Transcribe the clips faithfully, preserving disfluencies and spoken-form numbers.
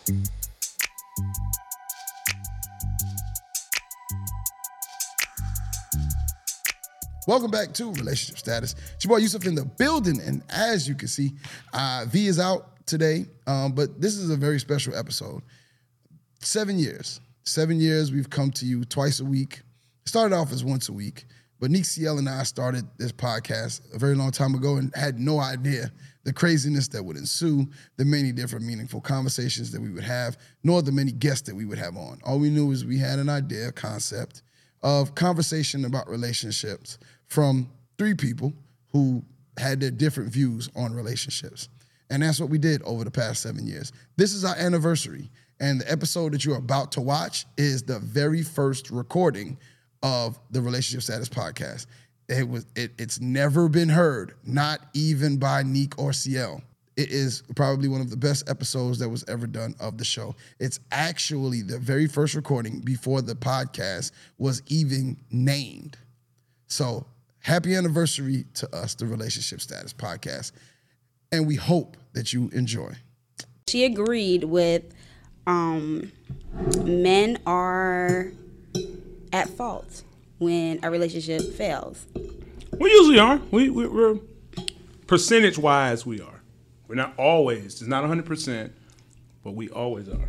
Welcome back to Relationship Status. It's your boy Yusuf in the building, and as you can see, uh, V is out today, um, but this is a very special episode. Seven years. Seven years we've come to you twice a week. It started off as once a week, but Neek Ciel and I started this podcast a very long time ago and had no idea the craziness that would ensue, the many different meaningful conversations that we would have, nor the many guests that we would have on. All we knew is we had an idea, a concept of conversation about relationships from three people who had their different views on relationships. And that's what we did over the past seven years. This is our anniversary, and the episode that you're about to watch is the very first recording of the Relationship Status podcast. It was it, it's never been heard, not even by Neek or Ciel. It is probably one of the best episodes that was ever done of the show. It's actually the very first recording before the podcast was even named. So happy anniversary to us, the Relationship Status podcast. And we hope that you enjoy. She agreed with um, men are at fault when a relationship fails. We usually are. We, we, we're percentage-wise, we are. We're not always. It's not one hundred percent, but we always are.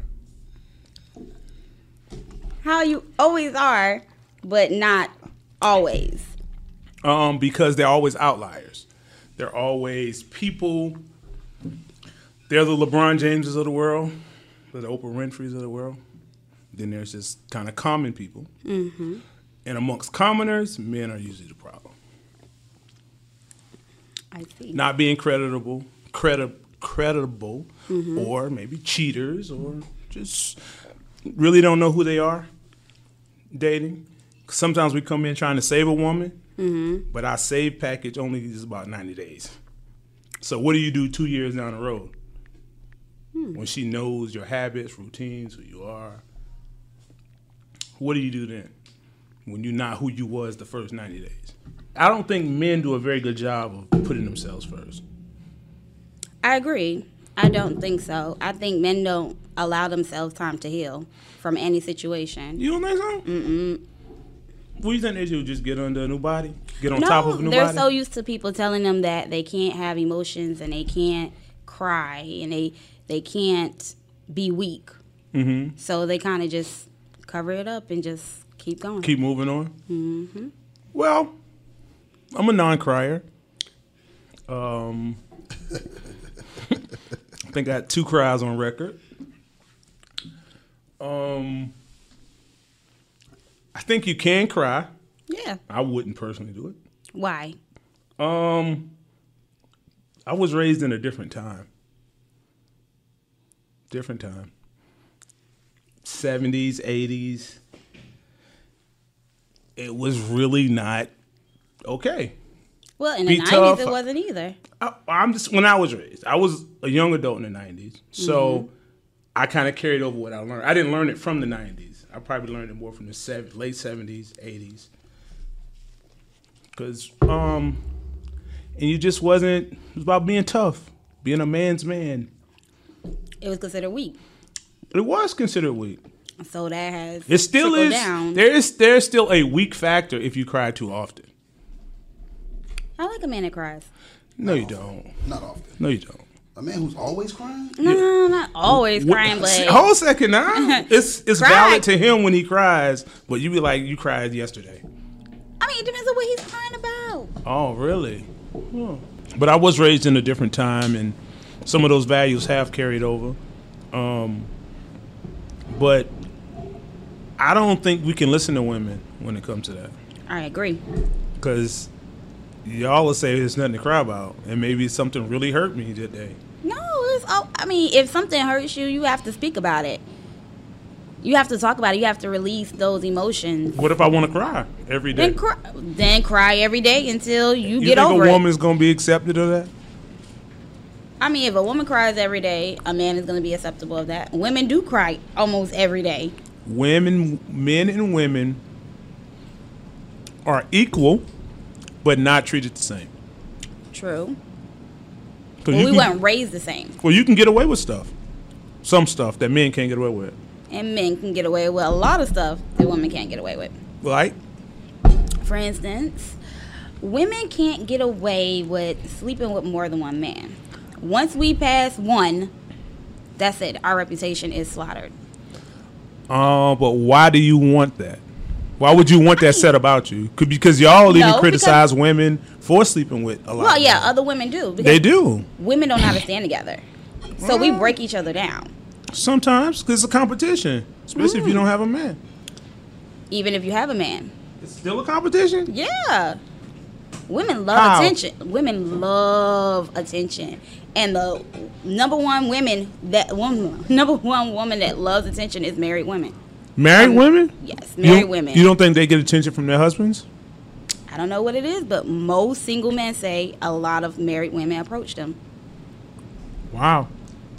How you always are, but not always? Um, because they're always outliers. They're always people. They're the LeBron Jameses of the world. They're the Oprah Winfreys of the world. Then there's just kind of common people. Mm-hmm. And amongst commoners, men are usually the problem. I see. Not being creditable, credi- creditable, mm-hmm. or maybe cheaters, or just really don't know who they are dating. Sometimes we come in trying to save a woman, mm-hmm. but our save package only is about ninety days. So what do you do two years down the road? Hmm. When she knows your habits, routines, who you are, what do you do then? When you're not who you was the first ninety days. I don't think men do a very good job of putting themselves first. I agree. I don't think so. I think men don't allow themselves time to heal from any situation. You don't think so? Mm-mm. What do you think they do? Just get under a new body? Get on no, top of a new they're body? so used to people telling them that they can't have emotions and they can't cry and they they can't be weak. Mm-hmm. So they kind of just cover it up and just keep going. Keep moving on? Mm-hmm. Well, I'm a non-crier. Um, I think I had two cries on record. Um, I think you can cry. Yeah. I wouldn't personally do it. Why? Um, I was raised in a different time. Different time. seventies, eighties. It was really not okay. Well, in Be the nineties, tough. it wasn't either. I, I'm just when I was raised, I was a young adult in the nineties, so mm-hmm. I kind of carried over what I learned. I didn't learn it from the nineties. I probably learned it more from the seven, late seventies, eighties, because um, and you just wasn't. It was about being tough, being a man's man. It was considered weak. It was considered weak. So that has it still is. Down. There is there's still a weak factor if you cry too often. I like a man that cries. No, not you often. don't. Not often. No, you don't. A man who's always crying? No, yeah. not always what, crying, but hold a second now. It's it's Cry. valid to him when he cries, but you be like, you cried yesterday. I mean, it depends on what he's crying about. Oh, really? Huh. But I was raised in a different time, and some of those values have carried over. Um, but I don't think we can listen to women when it comes to that. I agree. Because y'all will say there's nothing to cry about, and maybe something really hurt me that day. No, it's all, I mean, if something hurts you, you have to speak about it. You have to talk about it. You have to release those emotions. What if I want to cry every day? Then cry, then cry every day until you, you get over it. You think a woman's going to be accepted of that? I mean, if a woman cries every day, a man is going to be acceptable of that. Women do cry almost every day. Women, men and women are equal, but not treated the same. True. Well, we can, weren't raised the same. Well, you can get away with stuff. some stuff that men can't get away with. And men can get away with a lot of stuff that women can't get away with. Like? For instance, women can't get away with sleeping with more than one man. Once we pass one, that's it. Our reputation is slaughtered. Uh, but why do you want that? Why would you want that said about you? Could because y'all even No, criticize women for sleeping with a lot. Well, of yeah, men. other women do. because They do. Women don't know how to stand together. So we break each other down. Sometimes because it's a competition, especially Mm. if you don't have a man. Even if you have a man. It's still a competition. Yeah. Women love How? attention. Women love attention. And the number one women that one number one woman that loves attention is married women. Married Um, women? Yes, You married don't- women. You don't think they get attention from their husbands? I don't know what it is, but most single men say a lot of married women approach them. Wow.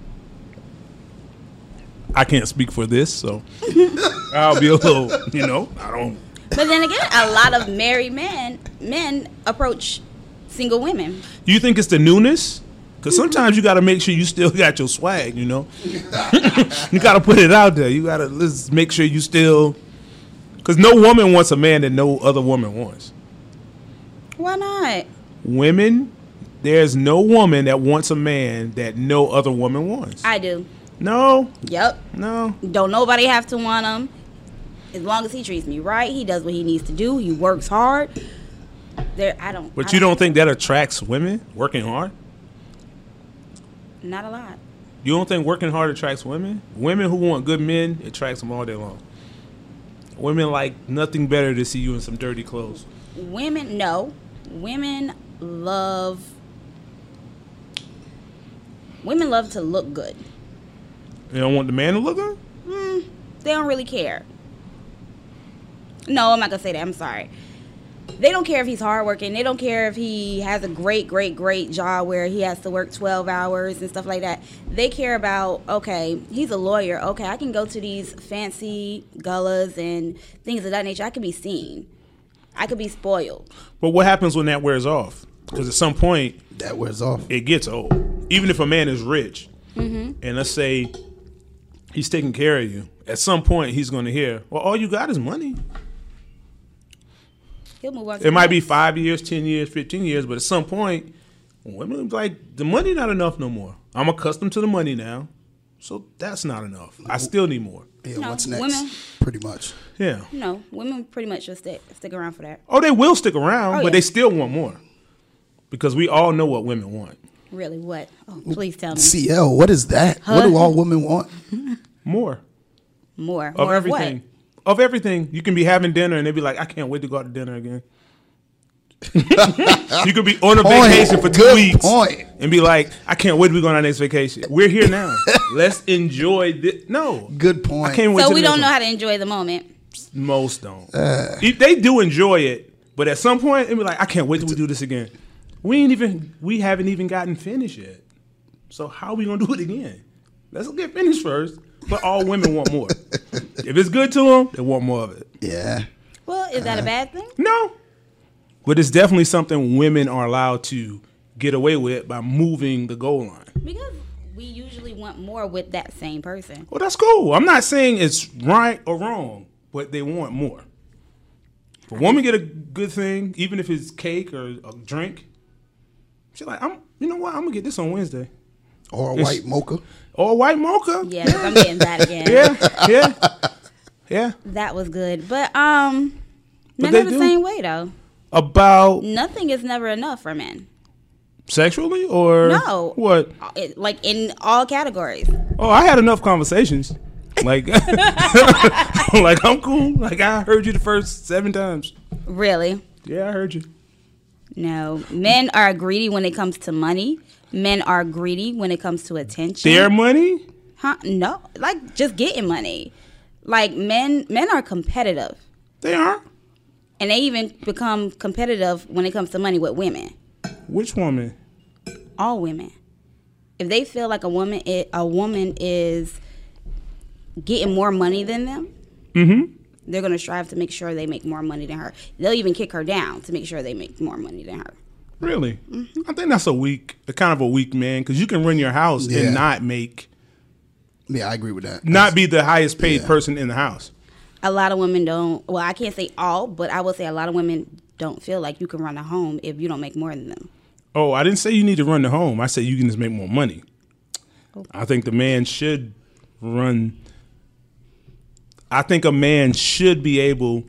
I can't speak for this, so I'll be a little, you know, I don't. But then again, a lot of married men men approach single women. Do you think it's the newness? Because sometimes you got to make sure you still got your swag, you know? You got to put it out there. You got to let's make sure you still. Because no woman wants a man that no other woman wants. Why not? Women, there's no woman that wants a man that no other woman wants. I do. No, Yep. no. Don't nobody have to want him. As long as he treats me right, he does what he needs to do. He works hard. There, I don't. But I you don't think that attracts women working hard? Not a lot. You don't think working hard attracts women? Women who want good men, it attracts them all day long. Women like nothing better to see you in some dirty clothes. Women, no. Women love. Women love to look good. You don't want the man to look good? Mm, they don't really care. No, I'm not gonna say that. I'm sorry. They don't care if he's hardworking. They don't care if he has a great, great, great job where he has to work twelve hours and stuff like that. They care about, okay, he's a lawyer. Okay, I can go to these fancy galas and things of that nature. I can be seen. I could be spoiled. But what happens when that wears off? Because at some point, That wears off. it gets old. Even if a man is rich, Mm-hmm. and let's say he's taking care of you, at some point he's going to hear, well, all you got is money. He'll move on. To It the might be next. five years, ten years, fifteen years, but at some point, women be like, the money not enough no more. I'm accustomed to the money now, so that's not enough. I still need more. Yeah, No, what's next? women- Pretty much. Yeah. No, women pretty much just stick stick around for that. Oh, they will stick around, Oh, but yeah. they still want more. Because we all know what women want. Really, what? Oh, please tell me C L, what is that? What do all women want? More. more. Of more everything. Of Of everything. You can be having dinner and they be like, I can't wait to go out to dinner again. You could be on a Point. vacation for two Good weeks point. and be like, I can't wait to go on our next vacation. We're here now. Let's enjoy this. No. Good point. I can't wait what? So to we the don't next know one. how to enjoy the moment. Most don't. Uh. If they do enjoy it, but at some point, it be like, I can't wait till we do this again. We ain't even, we haven't even gotten finished yet. So how are we gonna do it again? Let's get finished first. But all women want more. If it's good to them, they want more of it. Yeah. Well, is that a bad thing? No. But it's definitely something women are allowed to get away with by moving the goal line. Because we usually want more with that same person. Well, that's cool. I'm not saying it's right or wrong, but they want more. If a woman get a good thing, even if it's cake or a drink, she's like, I'm, you know what? I'm gonna get this on Wednesday. Or a It's- white mocha. Or a white mocha. Yeah, 'cause I'm getting that again. Yeah, yeah, yeah. That was good. But um But men they are the do. same way though. About Nothing is never enough for men. sexually or No. what? It, like in all categories. Oh, I had enough conversations. Like, like I'm cool. Like I heard you the first seven times. Really? Yeah, I heard you. No. Men are greedy when it comes to money. Men are greedy when it comes to attention. Their money? Huh? No. Like just getting money. Like men men are competitive. They are. And they even become competitive when it comes to money with women. Which woman? All women. If they feel like a woman i- a woman is getting more money than them, Mm-hmm. they're going to strive to make sure they make more money than her. They'll even kick her down to make sure they make more money than her. Really? I think that's a weak, a kind of a weak man, because you can run your house Yeah. and not make Yeah, I agree with that. not be the highest paid Yeah. person in the house. A lot of women don't. Well, I can't say all, but I will say a lot of women don't feel like you can run a home if you don't make more than them. Oh, I didn't say you need to run the home. I said you can just make more money. I think the man should run. I think a man should be able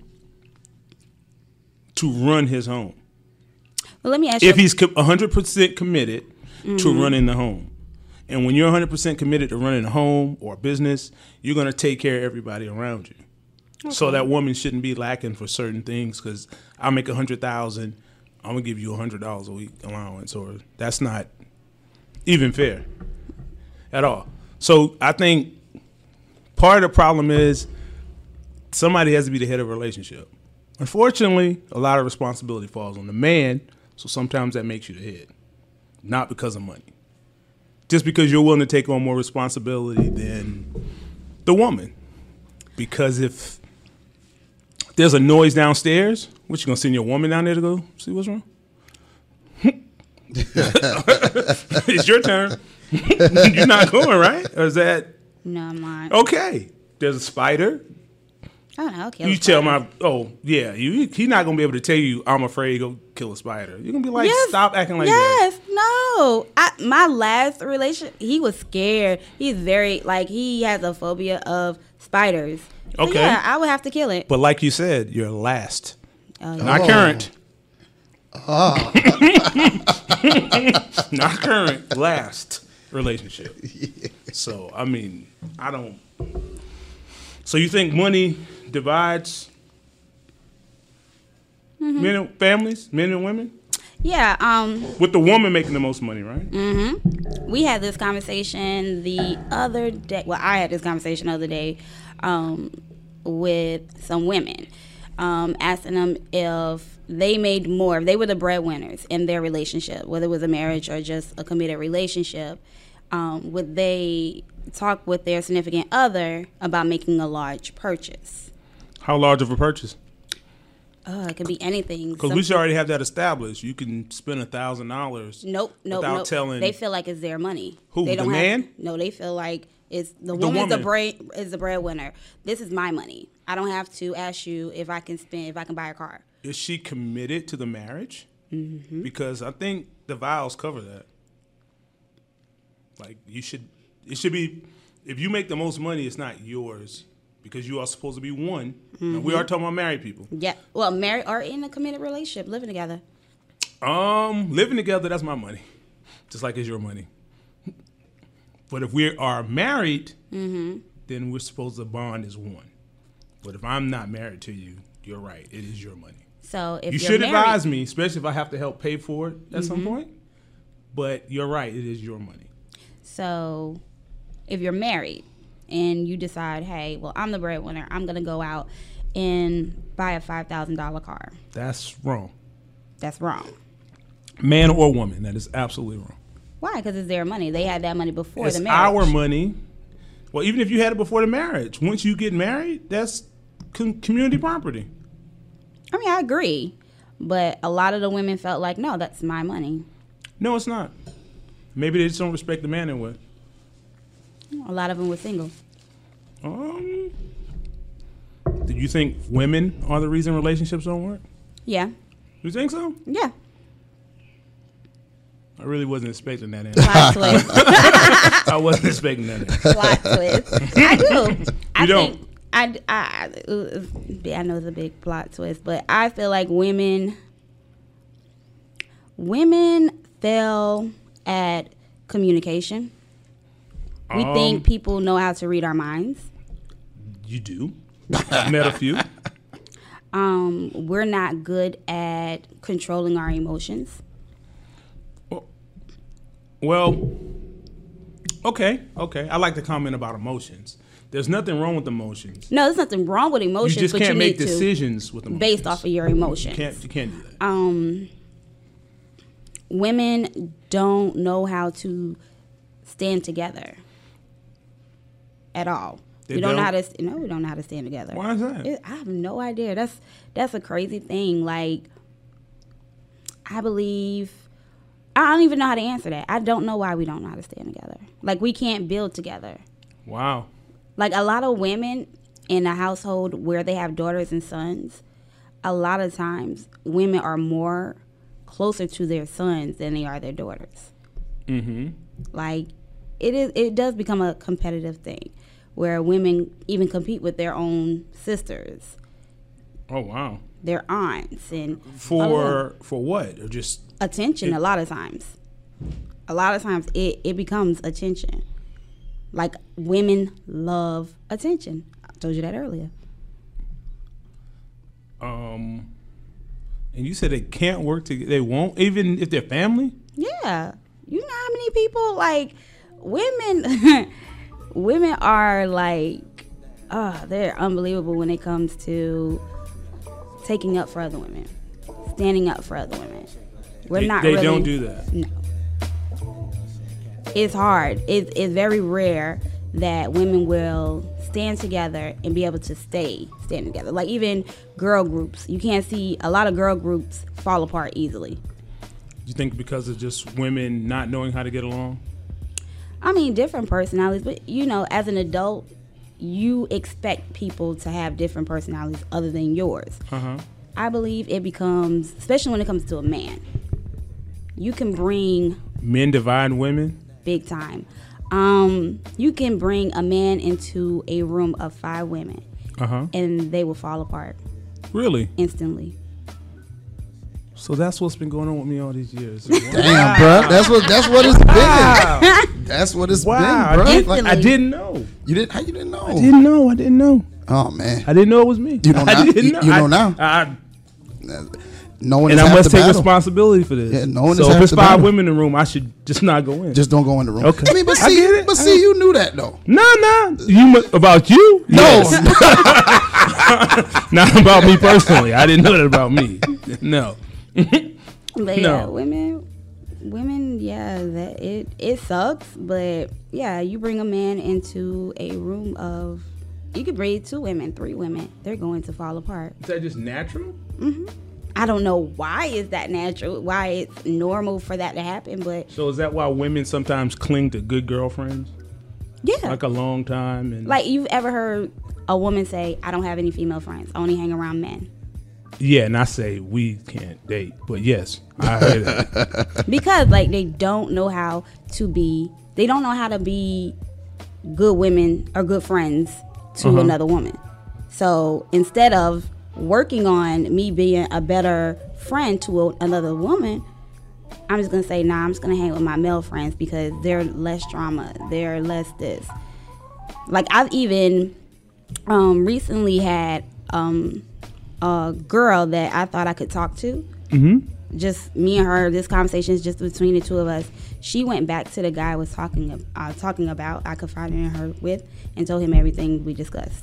to run his home Well, let me ask you. if he's co- one hundred percent committed to running the home. And when you're one hundred percent committed to running a home or a business, you're going to take care of everybody around you. So that woman shouldn't be lacking for certain things because I make one hundred thousand dollars, I'm going to give you one hundred dollars a week allowance, or that's not even fair at all. So I think part of the problem is somebody has to be the head of a relationship. Unfortunately, a lot of responsibility falls on the man, so sometimes that makes you the head, not because of money. Just because you're willing to take on more responsibility than the woman. Because if there's a noise downstairs, what, you gonna send your woman down there to go see what's wrong? It's your turn. You're not going, right? Or is that No, I'm not. okay? There's a spider. Oh no, okay. You tell my oh yeah, you he's not gonna be able to tell you I'm afraid to go kill a spider. You're gonna be like, Yes. stop acting like that. Yes, no. I, my last relationship, he was scared. He's very like he has a phobia of spiders. So, Okay. yeah, I would have to kill it. But like you said, you're last, Oh, yeah. not Oh. current. Not current, last relationship. So I mean, I don't. So you think money divides Mm-hmm. men and families, men and women, Yeah. Um. with the woman making the most money, right? We had this conversation the other day. Well, I had this conversation the other day um, with some women, um, asking them if they made more, if they were the breadwinners in their relationship, whether it was a marriage or just a committed relationship, um, would they talk with their significant other about making a large purchase? How large of a purchase? Uh, it could be anything. Because Some we should already have that established. You can spend a thousand dollars. Nope, nope, without nope. telling- They feel like it's their money. Who, They the don't have, man? No, they feel like it's the, The woman's the woman. bread is the breadwinner. This is my money. I don't have to ask you if I can spend if I can buy a car. Is she committed to the marriage? Mm-hmm. Because I think the vows cover that. Like you should, it should be. If you make the most money, it's not yours because you are supposed to be one. Now, we are talking about married people. Yeah, well, married or in a committed relationship, living together. Um, living together, that's my money, just like it's your money. But if we are married, Mm-hmm. then we're supposed to bond as one. But if I'm not married to you, you're right. It is your money. So if You you're should married, advise me, especially if I have to help pay for it at some Mm-hmm. point. But you're right. It is your money. So if you're married and you decide, hey, well, I'm the breadwinner, I'm gonna go out and buy a five thousand dollar car. That's wrong. That's wrong. Man or woman, that is absolutely wrong. Why? Because it's their money. They had that money before It's the marriage. our money. Well, even if you had it before the marriage, once you get married, that's com- community property. I mean, I agree, but a lot of the women felt like, no, that's my money. No, it's not. Maybe they just don't respect the man in way. A lot of them were single. Um, do you think women are the reason relationships don't work? Yeah, You think so? yeah. I really wasn't expecting that answer. Plot twist. I wasn't expecting that answer. Plot twist. I do. I You don't? think I, I, I, I know it's a big plot twist, but I feel like women, women fail at communication. We Um, think people know how to read our minds. You do. I've met a few. Um, we're not good at controlling our emotions. Well, okay, okay. I like to comment about emotions. There's nothing wrong with emotions. No, there's nothing wrong with You emotions, just but can't you make need decisions with to emotions. based off of your emotions. You can't. You can't do that. um, women don't know how to stand together at all. They we don't, know how don't? to. No, we don't know how to stand together. Why is that? It, I have no idea. That's that's a crazy thing. Like, I believe. I don't even know how to answer that. I don't know why we don't know how to stand together. Like, we can't build together. Wow. Like a lot of women in a household where they have daughters and sons, a lot of times women are more closer to their sons than they are their daughters. Mm-hmm. Like it is, it does become a competitive thing where women even compete with their own sisters, Oh wow. their aunts, and For for what? Or just attention. It- A lot of times, a lot of times it, it becomes attention. Like women love attention. I told you that earlier. um, and you said they can't work together. They won't, even if they're family. Yeah, you know how many people like women. Women are like, oh, they're unbelievable when it comes to taking up for other women, standing up for other women. We're They, not. they really, don't do that. No. It's hard. It's, it's very rare that women will stand together and be able to stay standing together. Like even girl groups, you can't see a lot of girl groups fall apart easily. You think because of just women not knowing how to get along? I mean, different personalities, but you know, as an adult, you expect people to have different personalities other than yours. Uh-huh. I believe it becomes, especially when it comes to a man, you can bring Men divide women? big time. Um, you can bring a man into a room of five women, Uh-huh. and they will fall apart Really? instantly. So that's what's been going on with me all these years. Damn, bro. That's what that's what it's been. That's what it's Wow. been, bro. I, did, Like, I didn't know. you didn't? How you didn't know? I didn't know. I didn't know. Oh man, I didn't know it was me. You know now? I didn't You- know. you know I- now? I, no one. and is I half must the take battle. responsibility for this. Yeah, no one so is if half it's the five battle. women in the room, I should just not go in. Just don't go in the room. Okay. I mean, but I see, get it. but I see, get you knew that though. no, no. You mu- about you? No. Yes. Not about me personally. I didn't know that about me. No. But yeah, No. women, women, yeah, that it it sucks. But yeah, you bring a man into a room of, you could bring two women, three women, they're going to fall apart. Is that just natural? I don't know why is that natural, why it's normal for that to happen, but So is that why women sometimes cling to good girlfriends? yeah. Like a long time and Like, you've ever heard a woman say, I don't have any female friends, I only hang around men. yeah, and I say we can't date, but yes, I heard that. Because, like, they don't know how to be, they don't know how to be good women or good friends to Uh-huh. another woman. So instead of working on me being a better friend to a, another woman, I'm just going to say, nah, I'm just going to hang with my male friends because they're less drama, they're less this. Like, I've even um, recently had um, a girl that I thought I could talk to. Mm-hmm. Just me and her. This conversation is just between the two of us. She went back to the guy I was talking uh, talking about. I confided in her with and told him everything we discussed,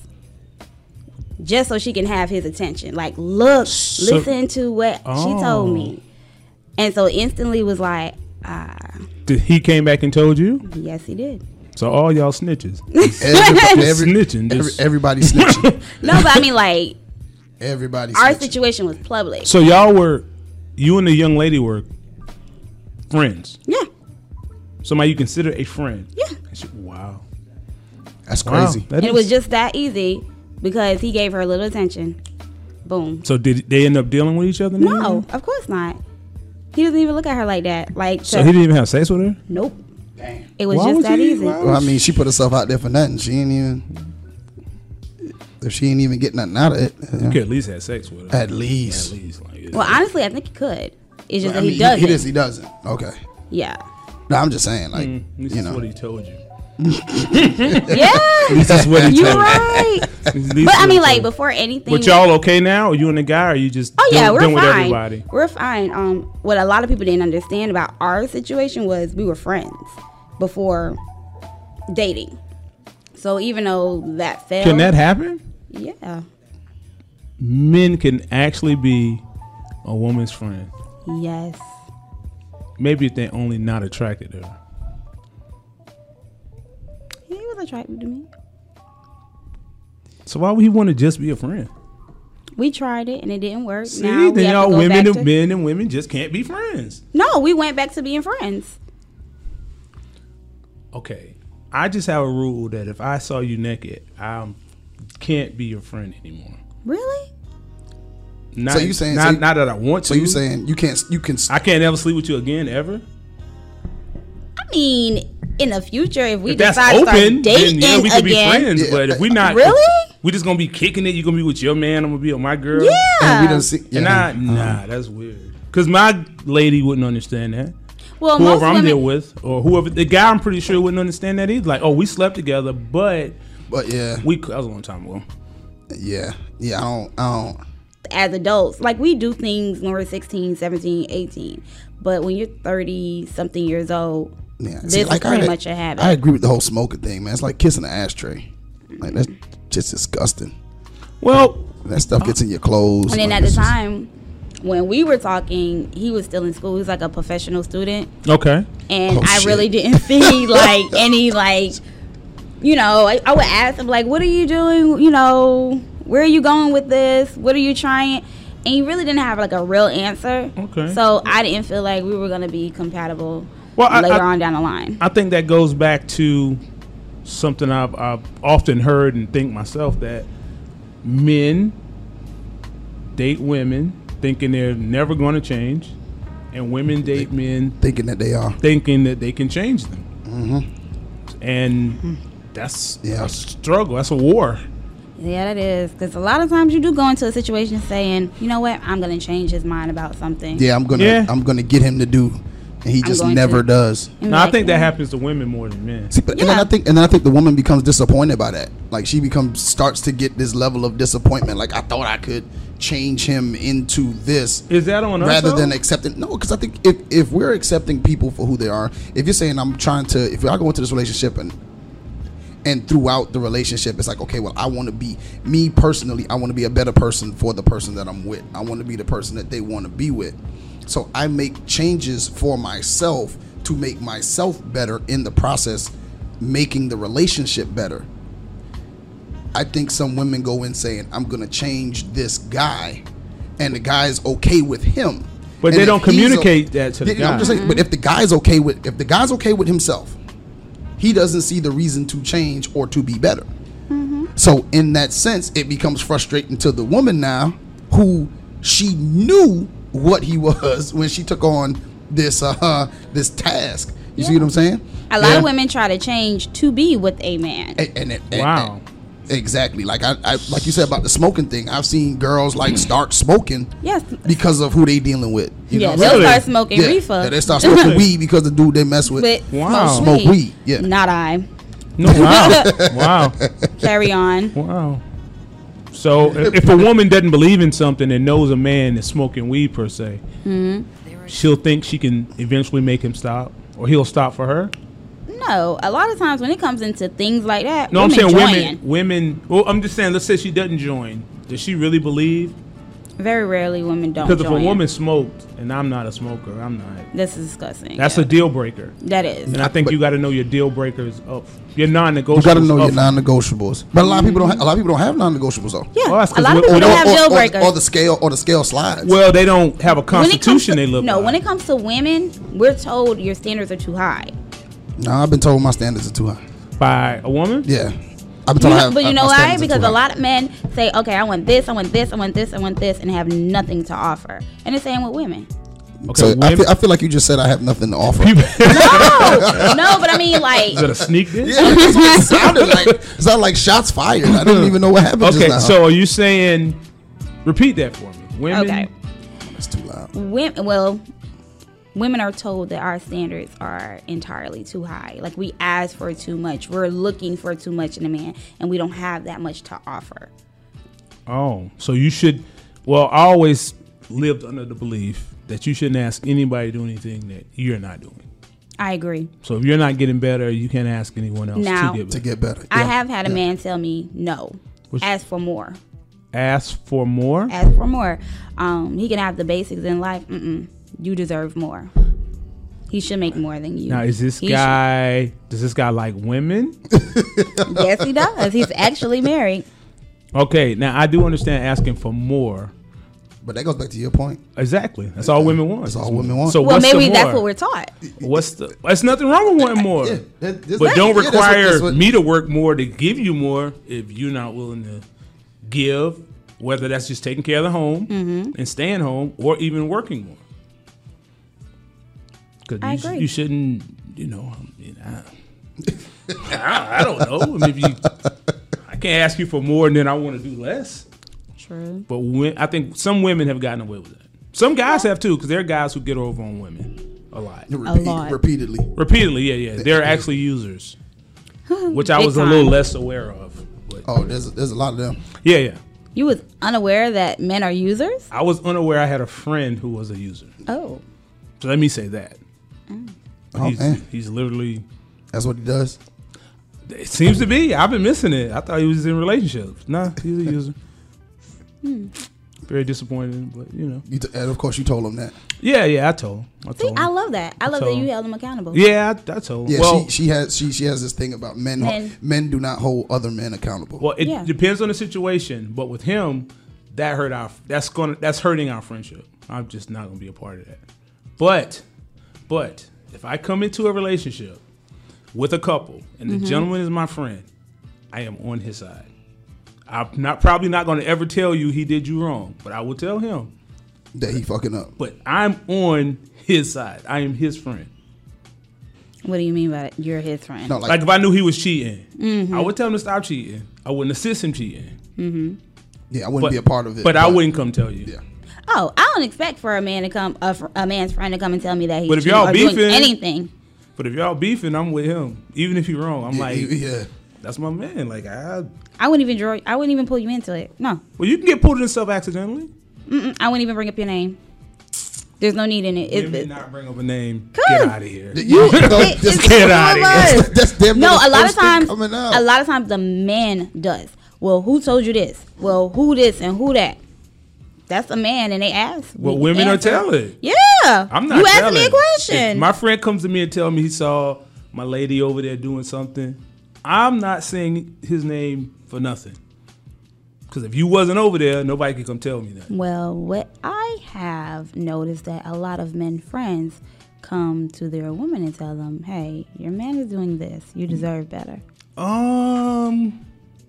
just so she can have his attention. Like, look, So- listen to what she Oh. told me, and so instantly was like, ah, Did he came back and told you? yes, he did. So all y'all snitches. Every, every, Snitching, every, just- everybody snitching. No, but I mean, like, Everybody our snitching. situation was public. So y'all were, you and the young lady were friends. Yeah, Somebody you consider a friend. yeah. And she- Wow. That's Wow. crazy. That And it is- was just that easy because he gave her a little attention. Boom. So did they end up dealing with each other? now? No, of course not. He doesn't even look at her like that. Like, So to- he didn't even have sex with her? nope. It was Why just would that you- easy. why Well, I mean, she put herself out there for nothing. She ain't even. If she ain't even get nothing out of it, you know, You could at least have sex with her. at least. At least. Like, Well, honestly, I think he could. It's just I that mean, he doesn't. He, just, he doesn't. Okay. Yeah. No, I'm just saying, like, Mm, this you is know, what he told you. Yeah. This is what he You're told right. you. At least But what I he mean, told like, you. before anything. But y'all okay now? Are you and the guy? Or are you just Oh yeah, done, we're done with fine. everybody? We're fine. Um, what a lot of people didn't understand about our situation was we were friends before dating. So even though that failed, Can that happen? yeah, Men can actually be a woman's friend. yes. Maybe if they're only not attracted to her. He was attractive to me. So why would he want to just be a friend? We tried it and it didn't work. See, now we then have y'all to go women back and to, men and women just can't be friends. No, we went back to being friends. Okay. I just have a rule that if I saw you naked, I can't be your friend anymore. Really? Not, So you saying- not, so- not that I want to. So you saying you can't you can I can't ever sleep with you again ever? I mean, in the future, if we If that's decide to open, start dating then yeah, we could be again, friends. Yeah. But if we not, Really? we just gonna be kicking it. You gonna be with your man. I'm gonna be with my girl. yeah. and we don't see yeah. And I, nah, that's weird. Cause my lady wouldn't understand that. well, most Whoever I'm women, there with, or whoever the guy, I'm pretty sure wouldn't understand that either. Like, oh, we slept together, but But yeah, we that was a long time ago. yeah, yeah. I don't, I don't. as adults, like we do things when we're sixteen, seventeen, eighteen. But when you're thirty something years old, Yeah, this is pretty I, much a habit. I agree with the whole smoking thing, man. It's like kissing an ashtray. Like that's just disgusting. Well, That stuff gets in your clothes. and then like, at the it's just- time when we were talking, he was still in school. He was like a professional student. okay. And Oh, I shit. really didn't see like any like, you know, I, I would ask him like, what are you doing? You know, where are you going with this? What are you trying? And he really didn't have like a real answer. Okay. So I didn't feel like we were gonna be compatible Well, I- later I- on down the line. I think that goes back to something I've, I've often heard and think myself, that men date women thinking they're never going to change, and women date men thinking that they are. thinking that they can change them. And that's Yeah. a struggle. That's a war. Yeah, that is, because a lot of times you do go into a situation saying, you know what, I'm gonna change his mind about something. Yeah, I'm gonna, Yeah. I'm gonna get him to do, and he just going never to. does. And Now, I like, think that happens to women more than men. See, but, and then Yeah. I think, and then I think the woman becomes disappointed by that. Like she becomes, starts to get this level of disappointment. Like I thought I could change him into this. Is that on us? Rather though? than accepting, no, because I think if if we're accepting people for who they are, if you're saying I'm trying to, if I go into this relationship and and throughout the relationship, it's like, okay, well, I want to be me personally. I want to be a better person for the person that I'm with. I want to be the person that they want to be with. So I make changes for myself to make myself better in the process, making the relationship better. I think some women go in saying, I'm going to change this guy, and the guy's okay with him. But And they if don't he's communicate that to the Yeah, I'm guy. just saying, but if the guy's okay with, if the guy's okay with himself, he doesn't see the reason to change or to be better. So in that sense, it becomes frustrating to the woman now, who she knew what he was when she took on this uh this task. You see what I'm saying? a lot Yeah. of women try to change to be with a man. And, and, it- and- Wow. and- exactly. Like I, I, like you said about the smoking thing. I've seen girls like start smoking Yes. because of who they dealing with. You Yeah, know? they'll Really? start smoking yeah. reefer. Yeah, they start smoking weed because the dude they mess with. But Wow. smoke, Smoke weed, yeah. Not I. No, wow. wow. Carry on. Wow. So if, if a woman doesn't believe in something and knows a man is smoking weed per se, she'll think she can eventually make him stop, or he'll stop for her. No, a lot of times when it comes into things like that, No, I'm women saying join. women. Women. Well, I'm just saying. Let's say she doesn't join. Does she really believe? Very rarely women don't Because if join. a woman smoked and I'm not a smoker, I'm not. This is disgusting. That's yeah. a deal breaker. That is. And I think But- you got to know your deal breakers up. Your non-negotiables. You got to know your up. non-negotiables. But a lot of people don't. Ha- a lot of people don't have non-negotiables though. Yeah, Well, that's a 'cause lot of we- people or- don't or- have or, deal or- breakers. or the scale or the scale slides. Well, they don't have a When it comes constitution to- they live no, by. when it comes to women, we're told your standards are too high. no, I've been told my standards are too high. by a woman. Yeah, I've been told I have. But you uh, know my why? standards are Because too a high. lot of men say, okay, I want this, I want this, I want this, I want this, and have nothing to offer. And the same with women. Okay, So I women- feel, I feel like you just said I have nothing to offer. People- No, no, but I mean, like, Is that a sneak diss? Yeah, that's what it sounded like. It sounded like shots fired. I didn't even know what happened Okay, just now. so are you saying? Repeat that for me. Women. okay, It's too loud. women. Well, women are told that our standards are entirely too high. Like we ask for too much. We're looking for too much in a man, and we don't have that much to offer. Oh, so you should. Well, I always lived under the belief that you shouldn't ask anybody to do anything that you're not doing. I agree. So if you're not getting better, you can't ask anyone else Now- to get To better. get better. I Yeah. have had a Yeah. man tell me no. Which- Ask for more. Ask for more. Ask for more. Um, he can have the basics in life. Mm-mm. You deserve more. He should make more than you. Now, is this He guy? Does this guy like women? should- Yes, he does. He's actually married. Okay, now I do understand asking for more, But that goes back to your point. Exactly. That's all women want. That's all women want. So Well, what's the maybe that's more? what we're taught. What's the? There's nothing wrong with wanting more. Yeah, that- that's- But don't yeah, that's what- require that's what- me to work more to give you more if you're not willing to give, whether that's just taking care of the home Mm-hmm. and staying home or even working more. Because I you, sh- agree. you shouldn't, you know, I, mean, I, I, I don't know. I, mean, if you, I can't ask you for more and then I want to do less. True. But when, I think some women have gotten away with that. Some guys have too, because there are guys who get over on women a lot. Repeat, lot. Repeatedly. Repeatedly, yeah, yeah. They're actually users, which I Big was a time. little less aware of. But Oh, there's there's a lot of them. yeah, yeah. You was unaware that men are users? I was unaware I had a friend who was a user. Oh. So let me say that. Oh, he's, man. he's literally, That's what he does. it seems to be. I've been missing it. I thought he was in relationships. Nah, he's a user. Very disappointing, but you know. You t- and of course, you told him that. Yeah, yeah, I told him. I See, told him. I love that. I love that told you him. held them accountable. Yeah, I, I told him. Yeah, well, she she has she she has this thing about men. Men. Men do not hold other men accountable. Well, it Yeah. depends on the situation, but with him, that hurt our that's gonna that's hurting our friendship. I'm just not gonna be a part of that. But, but if I come into a relationship with a couple and the gentleman is my friend, I am on his side. I'm not probably not gonna ever tell you he did you wrong, but I will tell him. that he fucking up. But I'm on his side. I am his friend. What do you mean by that? You're his friend. No, Like, like, if I knew he was cheating, I would tell him to stop cheating. I wouldn't assist him cheating. yeah, I wouldn't But, be a part of it. but I wouldn't come tell you. Yeah. Oh, I don't expect for a man to come, a, fr- a man's friend to come and tell me that he's But if cheating y'all or doing beefing- anything. But if y'all beefing, I'm with him. Even if you're wrong, I'm Yeah, like, yeah. that's my man. Like, I, I wouldn't even draw. I wouldn't even pull you into it. No, well, you can get pulled in stuff accidentally. Mm-mm, I wouldn't even bring up your name. There's no need in it. It- Women it- not bring up a name. Good. Get out of here. You, no, it- just it's get two outta of here. us. That's damn No, near the a lot of first thing times, coming out. a lot of times the man does. Well, who told you this? Well, who this and who that? That's a man, and they ask. Well, We women are answer. telling. Yeah, I'm not You telling. asked me a If question. my friend comes to me and tell me he saw my lady over there doing something, I'm not saying his name for nothing. Because if you wasn't over there, nobody could come tell me that. Well, what I have noticed that a lot of men friends come to their woman and tell them, "Hey, your man is doing this. You deserve better." Um,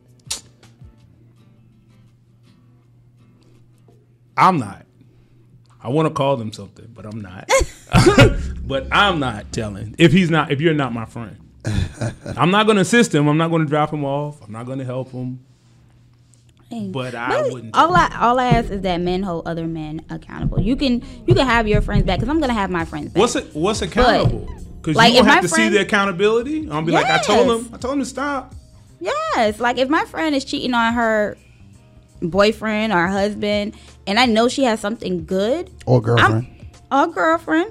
I'm not. I want to call them something, but I'm not. But I'm not telling. If he's not, if you're not my friend, I'm not going to assist him. I'm not going to drop him off. I'm not going to help him. Hey, But I wouldn't All do I all I ask is that men hold other men accountable. You can you can have your friends back because I'm gonna have my friends back. What's it? What's accountable? Because like, you if don't have my to friend- see the accountability. I'll be like, I told Yes. him. I told him to stop. Yes, like if my friend is cheating on her boyfriend or husband, and I know she has something good, Or girlfriend. or girlfriend.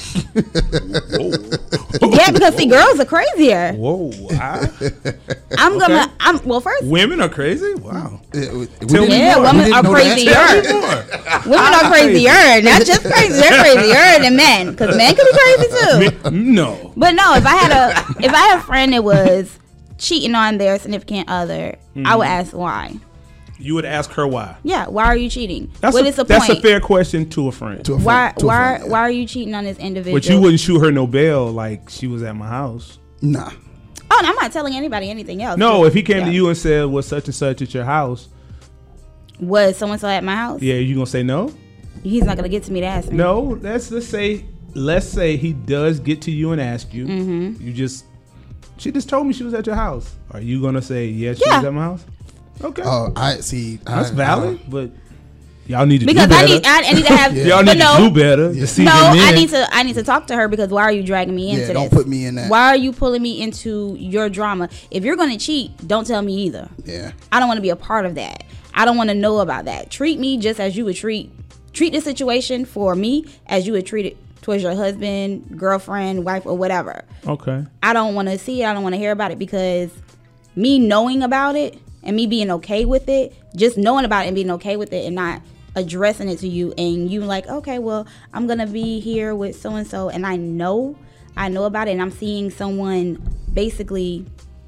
Whoa, Yeah, because see, girls are crazier. whoa! I, I'm Okay. gonna. I'm well. First, women are crazy. Wow. Yeah, we, we Tell didn't- me Yeah, more. we women didn't are know that. crazier. More. women are crazier, not just crazy. They're crazier than men, because men can be crazy too. No. But no, if I had a if I had a friend that was cheating on their significant other, I would ask why. You would ask her why. Yeah, why are you cheating? That's, what a, is the that's point? a fair question to a friend. To a friend, why to a why friend, yeah. why are you cheating on this individual? But you wouldn't shoot her no bail like she was at my house. Nah. Oh, and I'm not telling anybody anything else. No, if he came Yeah. to you and said, "Was such and such at your house?" Was someone so at my house? Yeah, you gonna say no? He's not gonna get to me to ask me. No. Let's let's say let's say he does get to you and ask you. Mm-hmm. You just she just told me she was at your house. Are you gonna say yes? She Yeah. was at my house. Okay, Oh, I see. that's I, valid. I, But y'all need to Because do I better. need I, I need to have. y'all but need no, to do better. Yeah. To see no, them in. I need to I need to talk to her because why are you dragging me into yeah, this? don't put me in that. Why are you pulling me into your drama? If you're gonna cheat, don't tell me either. Yeah. I don't want to be a part of that. I don't want to know about that. Treat me just as you would treat treat the situation for me as you would treat it towards your husband, girlfriend, wife, or whatever. Okay. I don't want to see it. I don't want to hear about it because me knowing about it and me being okay with it, just knowing about it and being okay with it and not addressing it to you and you like, okay, well, I'm going to be here with so-and-so and I know, I know about it and I'm seeing someone basically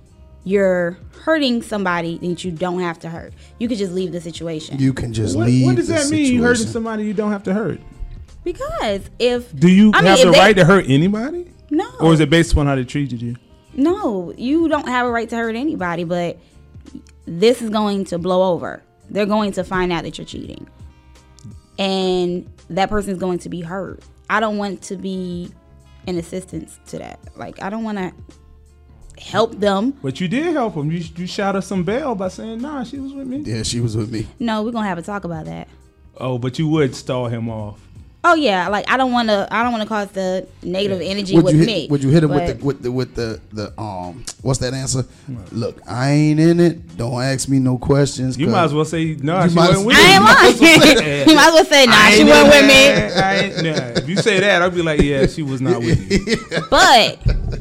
you're hurting somebody that you don't have to hurt. You could just leave the situation. You can just What, leave. what does the that mean? situation. You hurting somebody you don't have to hurt? Because if Do you I mean, have if the they- right to hurt anybody? no, Or is it based upon how they treated you? no, you don't have a right to hurt anybody. But this is going to blow over. They're going to find out that you're cheating, and that person's going to be hurt. I don't want to be an assistance to that. Like, I don't want to help them. But you did help them. You, you shot her some bail by saying, nah, she was with me. Yeah, she was with me. No, we're gonna have a talk about that. Oh, but you would stall him off. Oh yeah, like I don't want to. I don't want to cause the negative energy Would with you hit, me. Would you hit him but- with the with the with the the um? What's that answer? Look, I ain't in it. Don't ask me no questions. You 'cause- might as well say, nah, You she might wasn't as- with I me. ain't lying. You might as well say, nah, I she ain't wasn't in with me. there. I ain't- nah. If you say that, I'll be like, yeah, she was not with you. But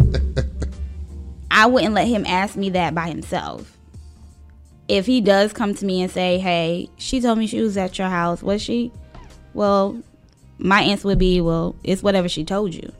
I wouldn't let him ask me that by himself. If he does come to me and say, hey, she told me she was at your house, was she? Well, my answer would be, well, it's whatever she told you.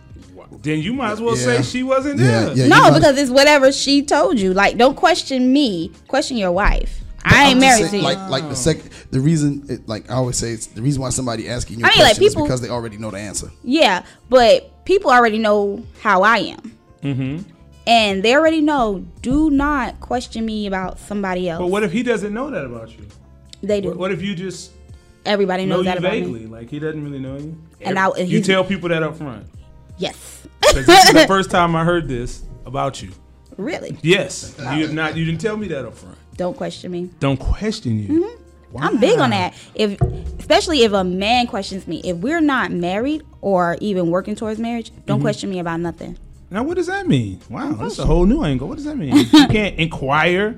Then you might as well Yeah. say she wasn't Yeah, there. yeah. you No, might- because it's whatever she told you. Like, don't question me. Question your wife. I ain't I'm just married saying, to you. Like, like the second, the reason, it, like I always say, it's the reason why somebody asking you I a mean, like, question people- is because they already know the answer. Yeah, but people already know how I am. Mm-hmm. And they already know, do not question me about somebody else. But what if he doesn't know that about you? They do. What, what if you just Everybody know knows you that about vaguely? me. Like he doesn't really know you. And Every- I- you he's- tell people that up front. Yes. 'Cause this is the first time I heard this about you. Really? Yes, you have not. You didn't tell me that up front. Don't question me. Don't question you. Mm-hmm. I'm big on that. If, especially if a man questions me. If we're not married or even working towards marriage, don't Mm-hmm. question me about nothing. Now, what does that mean? Wow, that's a whole new angle. What does that mean? You can't inquire.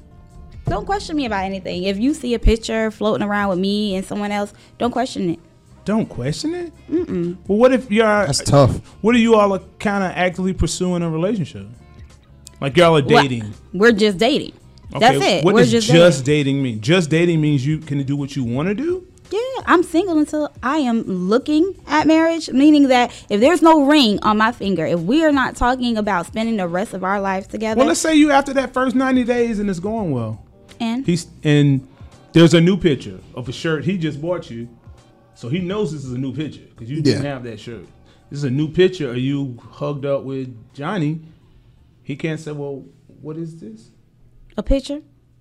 Don't question me about anything. If you see a picture floating around with me and someone else, don't question it. Don't question it. Mm-mm. Well, what if you're? That's tough. What if you all are kind of actively pursuing a relationship? Like y'all are Well, dating. we're just dating. Okay, That's it. What we're does just, just, dating. dating mean? Just dating means you can do what you want to do. Yeah, I'm single until I am looking at marriage, meaning that if there's no ring on my finger, if we are not talking about spending the rest of our lives together, Well, let's say you after that first ninety days and it's going well. and He's and there's a new picture of a shirt he just bought you, so he knows this is a new picture because you didn't Yeah. have that shirt. This is a new picture of you hugged up with Johnny. He can't say, "Well, what is this?" a picture,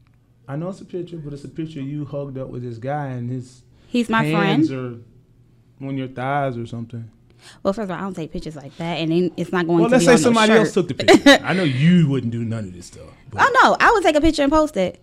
I know it's a picture, but it's a picture of you hugged up with this guy and his he's my hands friend. are on your thighs or something. Well, first of all, I don't take pictures like that, and then it's not going Well, to let's be say on no somebody shirt. else took the picture. I know you wouldn't do none of this stuff. But Oh no, I would take a picture and post it.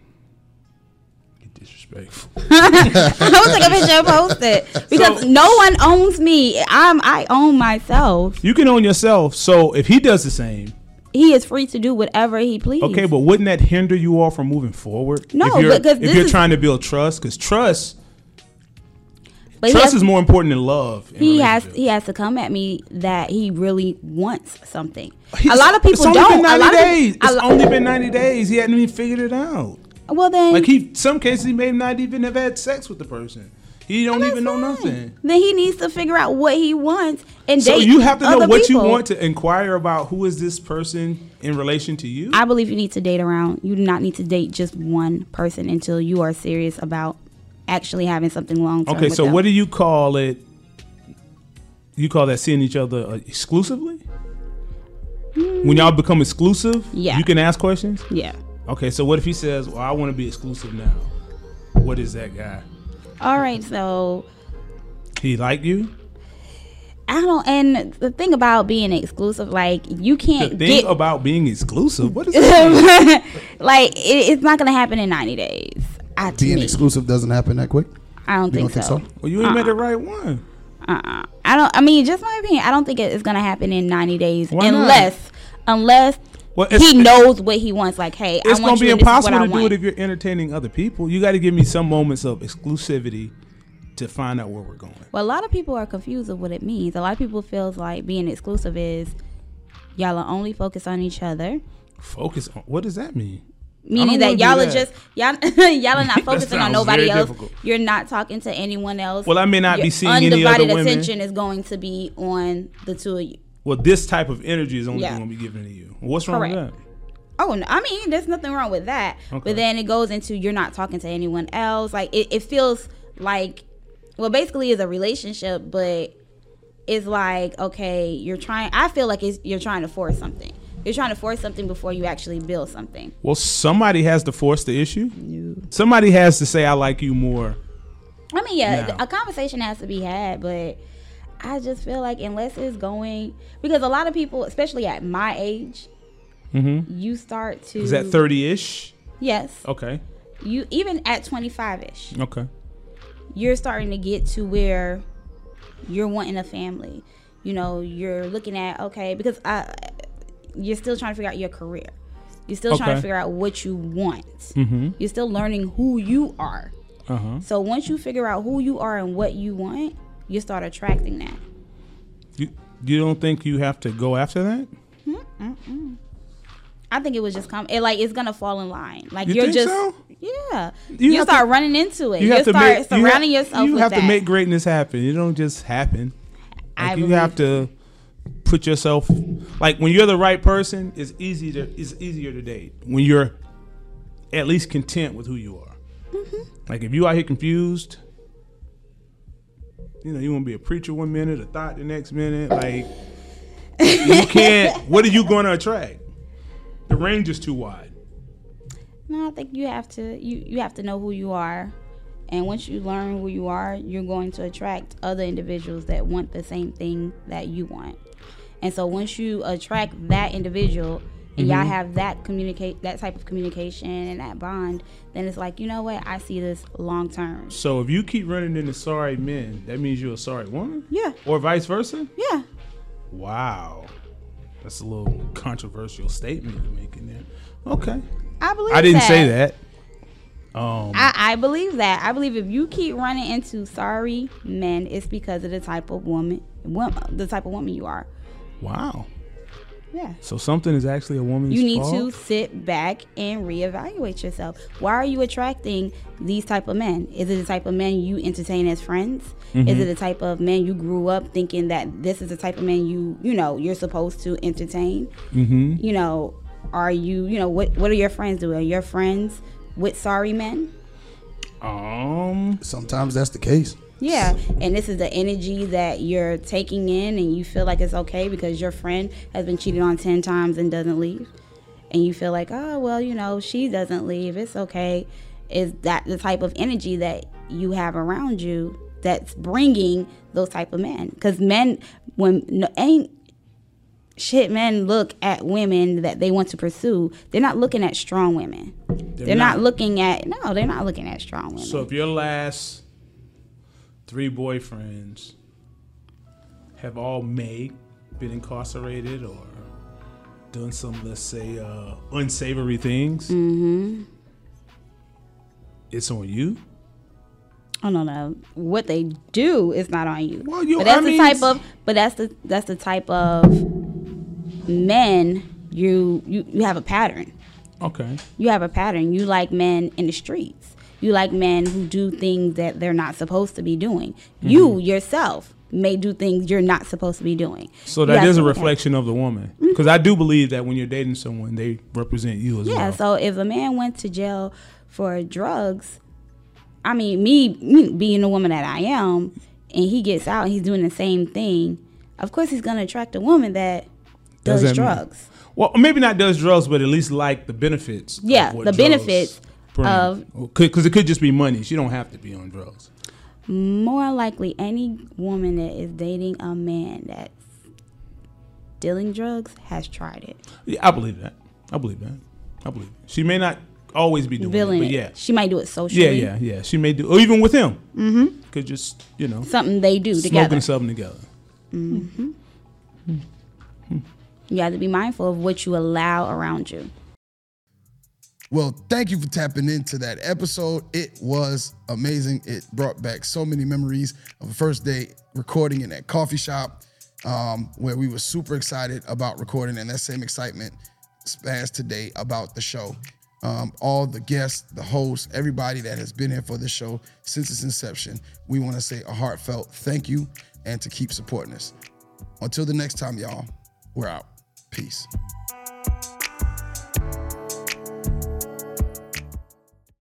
get disrespectful. I would take a picture and post it because So- no one owns me. I'm I own myself. You can own yourself. So if he does the same, He is free to do whatever he pleases. okay, but wouldn't that hinder you all from moving forward? No, if you're, because if this you're is- trying to build trust, because trust But he trust has, is more important than love. in he has relationships. he has to come at me that he really wants something. He's- a lot of people it's only don't. Been A ninety lot of days. peop- a It's lo- only been ninety days. He hadn't even figured it out. well then, Like he, some cases he may not even have had sex with the person. He don't even know that's fine. nothing. Then he needs to figure out what he wants and So date you have to know other what people. you want to inquire about. Who is this person in relation to you? I believe you need to date around. You do not need to date just one person until you are serious about actually having something long term. Okay, so what do you call it? You call that seeing each other uh, exclusively? When y'all become exclusive, Yeah. you can ask questions? Yeah. Okay, so what if he says, well, I want to be exclusive now? What is that guy? All right. So He like you? I don't. And the thing about being exclusive, like you The can't thing get about being exclusive, what is that? like it, it's not gonna happen in ninety days. I, to Being me. exclusive doesn't happen that quick. I don't You think, don't so. think so? Well, you ain't met the right one. Uh-uh. I don't. I mean, just my opinion. I don't think it- it's gonna happen in ninety days Why not? unless unless Well, it's- he knows what he wants. Like, hey, I It's want gonna be you, and this is what impossible I to do want. it if you're entertaining other people. You got to give me some moments of exclusivity to find out where we're going. Well, a lot of people are confused of what it means. A lot of people feels like being exclusive is y'all are only focused on each other, Focus on what does that mean? meaning wanna that do y'all are that. just y'all y'all are not focusing on sounds nobody very else. difficult. You're not talking to anyone else. Well, I may not Your be seeing any other undivided women. attention is going to be on the two of you. Well, this type of energy is only Yeah. going to be given to you. What's wrong Correct. with that? Oh, no, I mean, there's nothing wrong with that. Okay. But then it goes into you're not talking to anyone else. Like, it, it feels like, well, basically it's a relationship, but it's like, okay, you're trying, I feel like it's, you're trying to force something. You're trying to force something before you actually build something. Well, somebody has to force the issue. No. Somebody has to say, I like you more. I mean, yeah, now. a conversation has to be had, but I just feel like unless it's going, because a lot of people, especially at my age, mm-hmm. you start to. Is that thirty-ish? Yes. Okay. You even at twenty-five-ish. Okay. You're starting to get to where you're wanting a family. You know, you're looking at, okay, because I, you're still trying to figure out your career. You're still okay. trying to figure out what you want. Mm-hmm. You're still learning who you are. Uh-huh. So once you figure out who you are and what you want, you start attracting that. You you don't think you have to go after that? Mm-mm. I think it was just come. It like it's gonna fall in line. Like you you're think just so? yeah. You, you start to, running into it. You, you have to start make, surrounding you ha- yourself. You with have that. to make greatness happen. It don't just happen. Like I you have to put yourself like when you're the right person. It's easy to it's easier to date when you're at least content with who you are. Mm-hmm. Like if you out here confused, you know, you want to be a preacher one minute, a thought the next minute. Like you can't. What are you going to attract? The range is too wide. No, I think you have to. You you have to know who you are, and once you learn who you are, you're going to attract other individuals that want the same thing that you want. And so once you attract that individual, and mm-hmm. y'all have that communicate that type of communication and that bond, then it's like, you know what, I see this long term. So if you keep running into sorry men, that means you're a sorry woman? Yeah. Or vice versa? Yeah. Wow. That's a little controversial statement you're making there. Okay. I believe I didn't that. say that. Um, I, I believe that. I believe if you keep running into sorry men, it's because of the type of woman, woman the type of woman you are. Wow. Yeah. So something is actually a woman's You need fault? to sit back and reevaluate yourself. Why are you attracting these type of men? Is it the type of men you entertain as friends? Mm-hmm. Is it the type of men you grew up thinking that this is the type of men you, you know, you're supposed to entertain? Mm-hmm. You know, are you, you know, what what are your friends doing? Are your friends with sorry men? Um, sometimes that's the case. Yeah, and this is the energy that you're taking in, and you feel like it's okay because your friend has been cheated on ten times and doesn't leave, and you feel like, oh well, you know, she doesn't leave, it's okay. Is that the type of energy that you have around you that's bringing those type of men? Because men, when no, ain't shit, men look at women that they want to pursue. They're not looking at strong women. They're, they're not. not looking at no. They're not looking at strong women. So if your last three boyfriends have all may been incarcerated or done some, let's say, uh, unsavory things, mm-hmm. it's on you? I don't know what they do. Is not on you. Well, you but that's I the mean, type of. But that's the that's the type of men you you you have a pattern. Okay. You have a pattern. You like men in the streets. You like men who do things that they're not supposed to be doing. Mm-hmm. You yourself may do things you're not supposed to be doing. So that is a reflection of the woman. Because mm-hmm. I do believe that when you're dating someone, they represent you as yeah, well. Yeah, so if a man went to jail for drugs, I mean, me, me being the woman that I am, and he gets out and he's doing the same thing, of course he's going to attract a woman that does Doesn't drugs. Mean, well, maybe not does drugs, but at least like the benefits. Yeah, the benefits. Of because it could just be money. She don't have to be on drugs. More likely, any woman that is dating a man that's dealing drugs has tried it. Yeah, I believe that. I believe that. I believe it. She may not always be doing Billing it, but it. yeah, she might do it socially. Yeah, yeah, yeah. She may do, or even with him. Mm-hmm. Could just you know something they do smoking together. something together. Mm-hmm. Mm-hmm. You have to be mindful of what you allow around you. Well, thank you for tapping into that episode. It was amazing. It brought back so many memories of a first day recording in that coffee shop um, where we were super excited about recording, and that same excitement as today about the show. Um, all the guests, the hosts, everybody that has been here for this show since its inception, we want to say a heartfelt thank you and to keep supporting us. Until the next time, y'all, we're out. Peace.